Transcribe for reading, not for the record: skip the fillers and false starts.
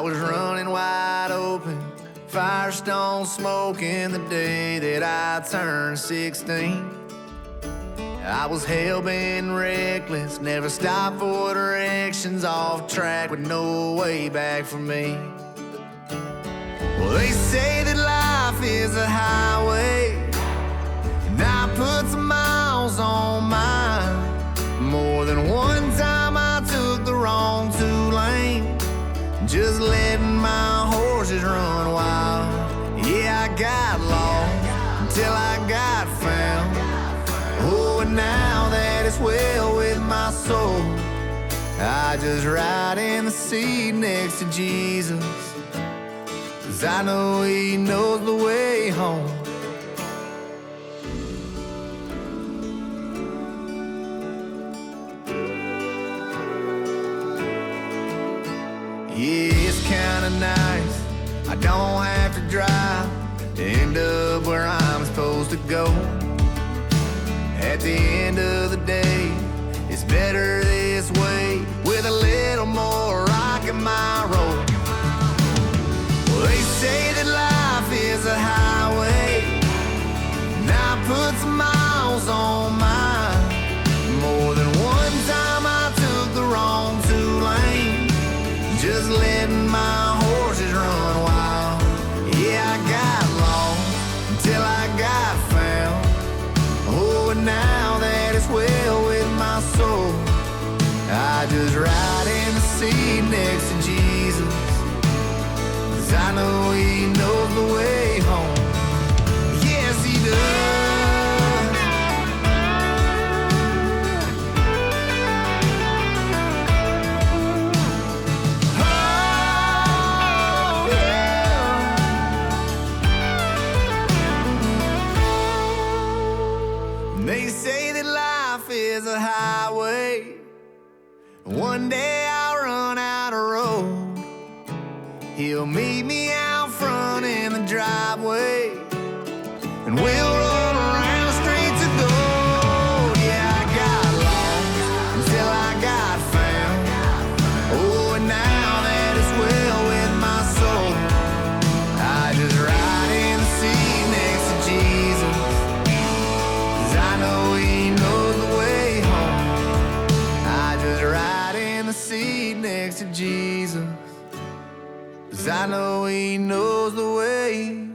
was running wide open, Firestone smoking the day that I turned 16. I was hell-bent and reckless, never stopped for directions, off track with no way back for me. Well, they say that life is a highway, and I put some miles on mine. More than one time I took the wrong two-lane, just letting my horses run wild. Yeah, I got lost until I got found. Oh, and now that it's well with my soul, I just ride in the seat next to Jesus, 'cause I know he knows the way home. Yeah, it's kinda nice, I don't have to drive to end up where I'm supposed to go. At the end of the day, it's better this way, with a little more rock in my road. Well, they say that life is a highway, and I put some miles on mine. More than one time I took the wrong two-lane, just letting my horses run wild. Yeah, I got lost until I got found. Oh, and now that it's well with my soul, I just ride in the seat next to Jesus, 'cause I know he knows the way home. Yes, he does. They say that life is a highway, one day I'll run out of road. He'll meet me out front in the driveway, and we'll roll around straight to gold. Yeah, I got lost until I got found. Oh, and now that it's well with my soul, I just ride in the seat next to Jesus, I know he knows the way home. I just ride in the seat next to Jesus, 'cause I know he knows the way